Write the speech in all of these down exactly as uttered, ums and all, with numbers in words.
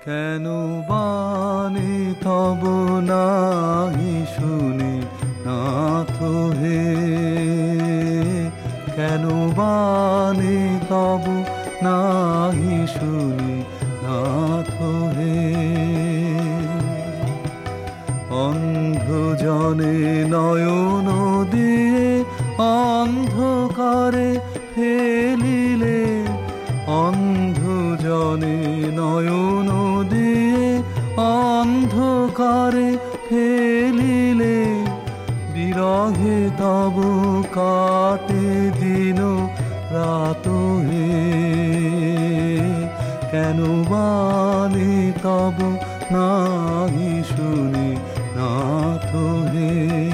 কেন বাণী তব নাহি শুনি নাথ হে, কেন বাণী তব নাহি শুনি নাথ হে। অন্ধ জনে নয়ন দিয়ে অন্ধকারে ফেলিলে, অন্ধ জনে নয়ন দিয়ে অন্ধকারে ফেলিলে, বিরহে তব কাটে দিন রাত হে। কেন বাণী তব নাহি শুনি নাথ হে।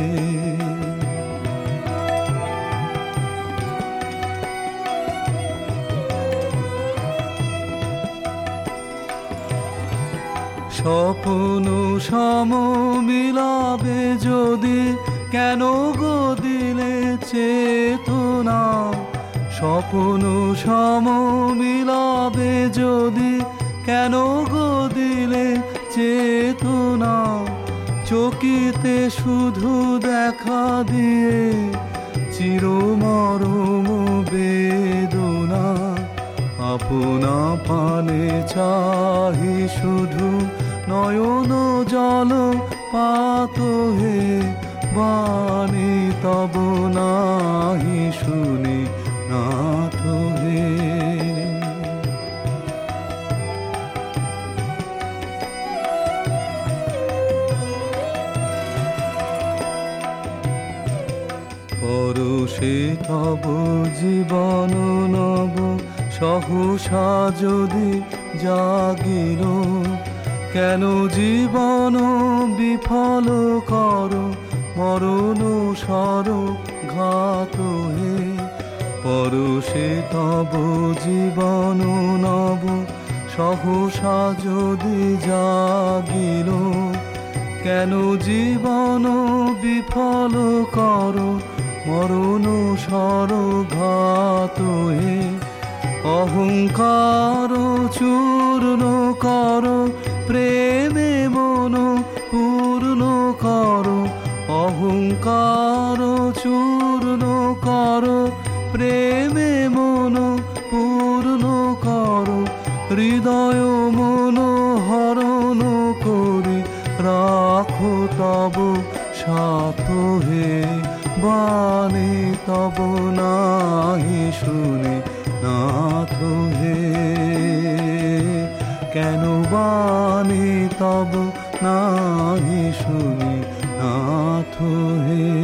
স্বপ্ন সম মিলাবে যদি কেন গো দিলে চেতনা, স্বপ্ন সম মিলাবে যদি কেন গো দিলে চেতনা, চকিতে শুধু দেখা দিয়ে চিরমরম বেদনা, আপনা পানে চাহি শুধু নয়ন জল পাত হে। বাণী তব নাহি শুনি নাথ হে। পরশে তব জীবন নব সহসা যদি জাগিল, কেন জীবন বিফল কর মরণ সর ঘাত হে। পরশে তব জীবন নব সহসা যদি জাগিল, কেন জীবন বিফল কর মরণ সর ঘাত হে। অহংকার চূর্ণ কর প্রেমে মন পূর্ণ কর, অহংকার চূর্ণ কর প্রেমে মন পূর্ণ কর, হৃদয় মন হরণ করি রাখো তব সাথ হে। বাণী তব নাহি শুনি নাথ হে, কেন বাণী তব নাহি শুনি নাথ হে।